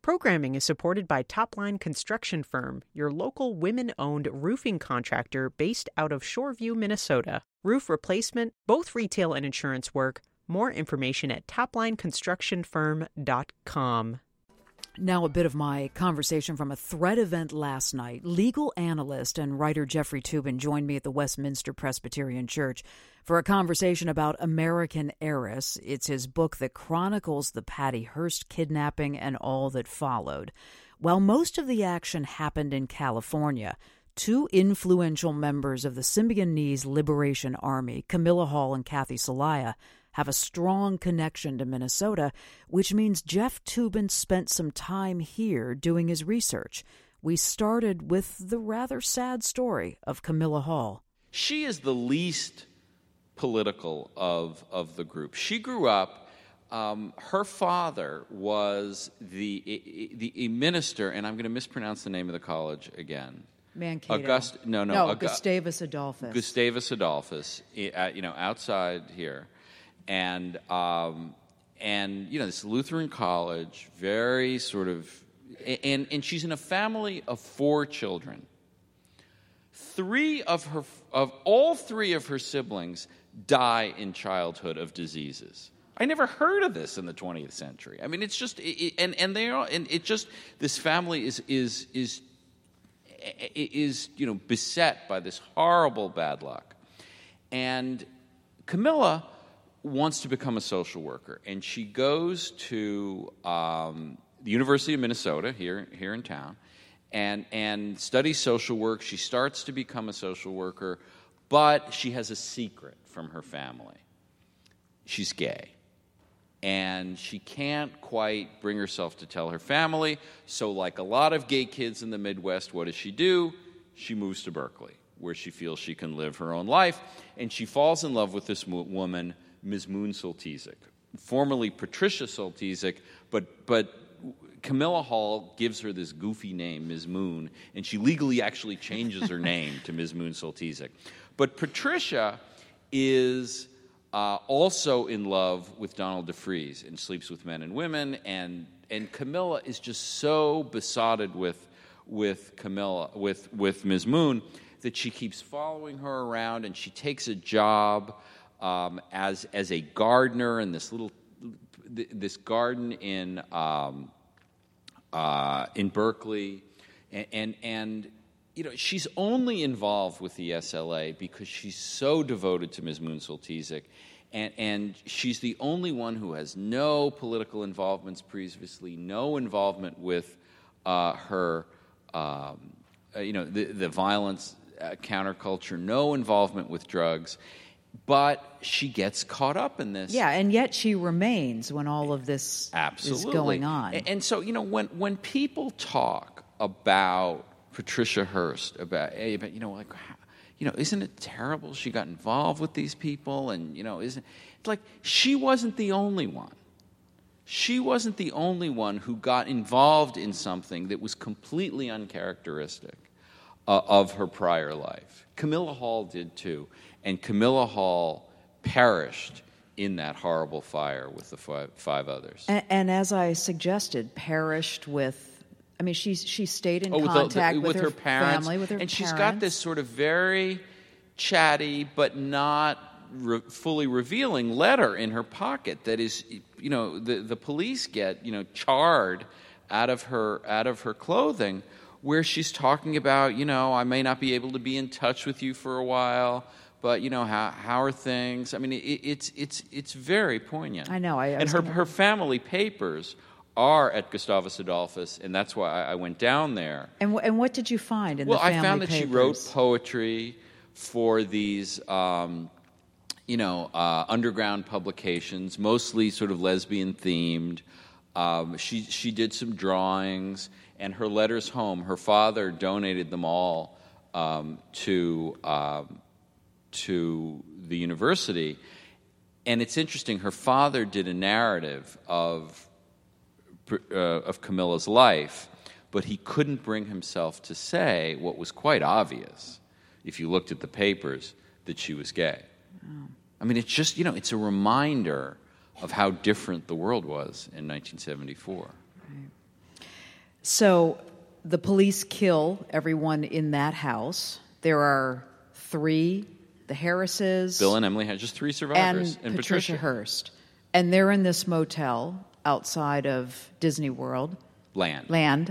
Programming is supported by Topline Construction Firm, your local women-owned roofing contractor based out of Shoreview, Minnesota. Roof replacement, both retail and insurance work. More information at toplineconstructionfirm.com. Now a bit of my conversation from a Thread event last night. Legal analyst and writer Jeffrey Toobin joined me at the Westminster Presbyterian Church for a conversation about American Heiress. It's his book that chronicles the Patty Hearst kidnapping and all that followed. While most of the action happened in California, two influential members of the Symbionese Liberation Army, Camilla Hall and Kathy Celaya, have a strong connection to Minnesota, which means Jeff Toobin spent some time here doing his research. We started with the rather sad story of Camilla Hall. She is the least political of the group. She grew up, her father was the minister, and I'm going to mispronounce the name of the college again. Mankato. Gustavus Adolphus. Gustavus Adolphus, outside here. And this Lutheran college, very sort of, and she's in a family of 4 children. All three of her siblings die in childhood of diseases. I never heard of this in the 20th century. I mean, it's just, this family is beset by this horrible bad luck. And Camilla wants to become a social worker, and she goes to the University of Minnesota here in town, and studies social work. She starts to become a social worker, but she has a secret from her family. She's gay, and she can't quite bring herself to tell her family. So, like a lot of gay kids in the Midwest, what does she do? She moves to Berkeley, where she feels she can live her own life, and she falls in love with this woman, Ms. Moon Soltysik, formerly Patricia Soltysik, but Camilla Hall gives her this goofy name, Ms. Moon, and she legally actually changes her name to Ms. Moon Soltysik. But Patricia is also in love with Donald DeFreeze and sleeps with men and women, and Camilla is just so besotted with Ms. Moon that she keeps following her around, and she takes a job as a gardener in this garden in Berkeley, and she's only involved with the SLA because she's so devoted to Ms. Moon Soltysik, and she's the only one who has no political involvements previously, no involvement with her the violence counterculture, no involvement with drugs. But she gets caught up in this. Yeah, and yet she remains when all of this is going on. And so, when people talk about Patricia Hearst, isn't it terrible she got involved with these people? And, it's like she wasn't the only one. She wasn't the only one who got involved in something that was completely uncharacteristic of her prior life. Camilla Hall did too. And Camilla Hall perished in that horrible fire with the five others. And as I suggested, perished with, she stayed in contact with her parents, family, with her and parents. She's got this sort of very chatty but not fully revealing letter in her pocket that is, the police get, charred out of her clothing, where she's talking about, I may not be able to be in touch with you for a while, but how are things? I mean, it's very poignant. I know. And her family papers are at Gustavus Adolphus, and that's why I went down there. And what did you find in the family papers? Well, I found that she wrote poetry for these, underground publications, mostly sort of lesbian themed. She did some drawings, and her letters home. Her father donated them all to the university, and it's interesting. Her father did a narrative of Camilla's life, but he couldn't bring himself to say what was quite obvious if you looked at the papers, that she was gay. Oh. I mean, it's just, it's a reminder of how different the world was in 1974. Right. So the police kill everyone in that house. There are 3, the Harrises. Bill and Emily had just 3 survivors. And Patricia Hearst. And they're in this motel outside of Disney World. Land.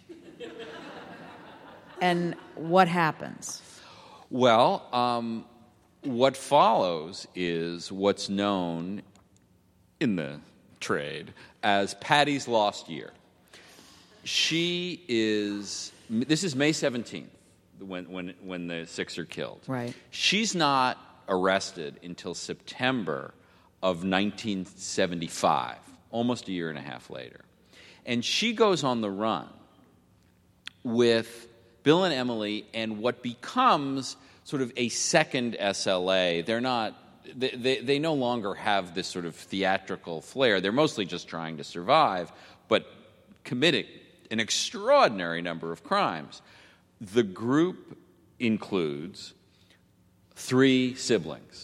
And what happens? Well, what follows is what's known in the trade as Patty's lost year. This is May 17th when the 6 are killed. Right. She's not arrested until September of 1975, almost a year and a half later. And she goes on the run with Bill and Emily and what becomes sort of a second SLA. They no longer have this sort of theatrical flair. They're mostly just trying to survive, but committing an extraordinary number of crimes. The group includes 3 siblings.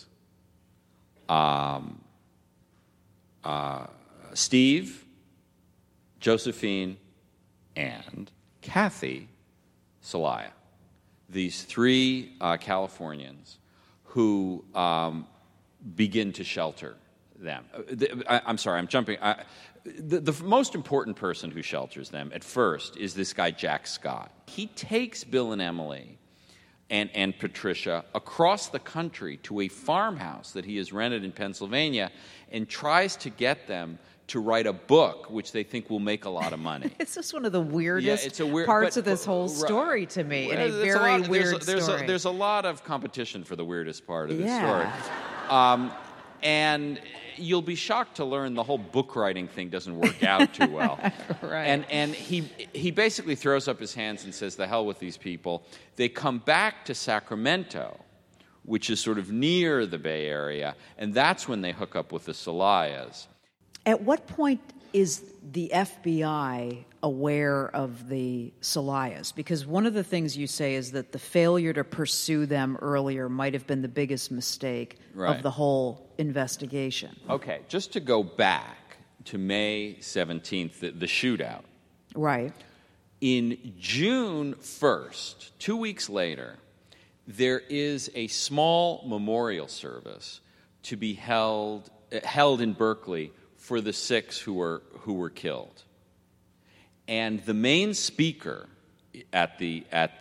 Steve, Josephine, and Kathy Celaya. These 3 Californians who begin to shelter them. I'm sorry, I'm jumping. The most important person who shelters them at first is this guy, Jack Scott. He takes Bill and Emily and Patricia across the country to a farmhouse that he has rented in Pennsylvania and tries to get them to write a book which they think will make a lot of money. It's just one of the weirdest parts of this whole story to me, in a very weird story. There's a lot of competition for the weirdest part of this story. And you'll be shocked to learn the whole book writing thing doesn't work out too well. Right. And he basically throws up his hands and says, the hell with these people. They come back to Sacramento, which is sort of near the Bay Area, and that's when they hook up with the Celayas. At what point is the FBI aware of the Celayas? Because one of the things you say is that the failure to pursue them earlier might have been the biggest mistake of the whole investigation. Okay, just to go back to May 17th, the shootout. Right. In June 1st, 2 weeks later, there is a small memorial service to be held in Berkeley for the 6 who were killed. And the main speaker at the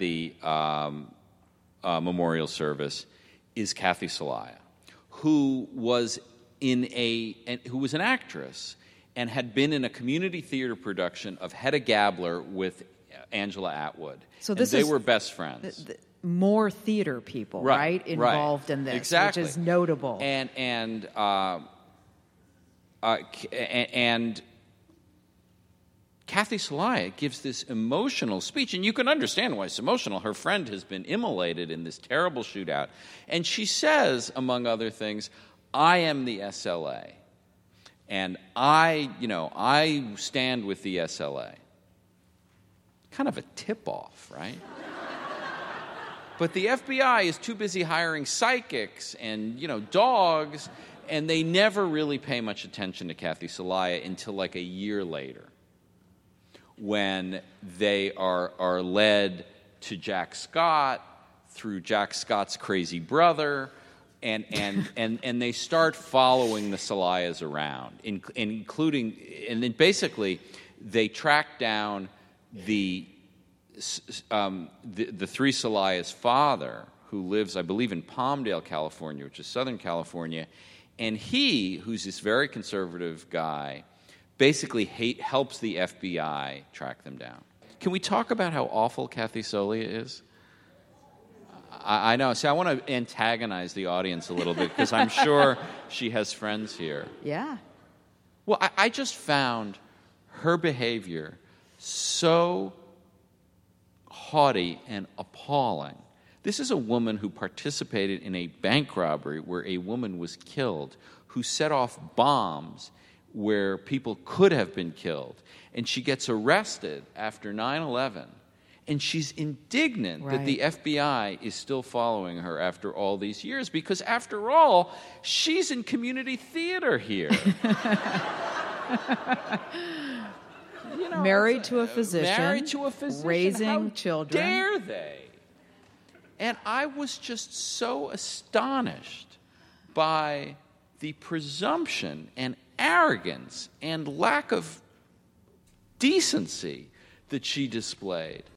memorial service is Kathy Celaya, who was an actress and had been in a community theater production of Hedda Gabler with Angela Atwood. So they were best friends. More theater people, right? Involved in this, exactly. Which is notable. And Kathy Celaya gives this emotional speech, and you can understand why it's emotional. Her friend has been immolated in this terrible shootout, and she says, among other things, I am the SLA, and I stand with the SLA. Kind of a tip-off, right? But the FBI is too busy hiring psychics and, dogs, and they never really pay much attention to Kathy Celaya until like a year later, when they are led to Jack Scott through Jack Scott's crazy brother, and they start following the Celayas around, and then basically they track down the 3 Celayas' father, who lives, I believe, in Palmdale, California, which is Southern California, and he, who's this very conservative guy, basically helps the FBI track them down. Can we talk about how awful Kathy Celaya is? I know. See, I want to antagonize the audience a little bit because I'm sure she has friends here. Yeah. Well, I just found her behavior so haughty and appalling. This is a woman who participated in a bank robbery where a woman was killed, who set off bombs where people could have been killed. And she gets arrested after 9/11, and she's indignant that the FBI is still following her after all these years, because after all, she's in community theater here. married to a physician, raising How children. Dare they? And I was just so astonished by the presumption and arrogance and lack of decency that she displayed.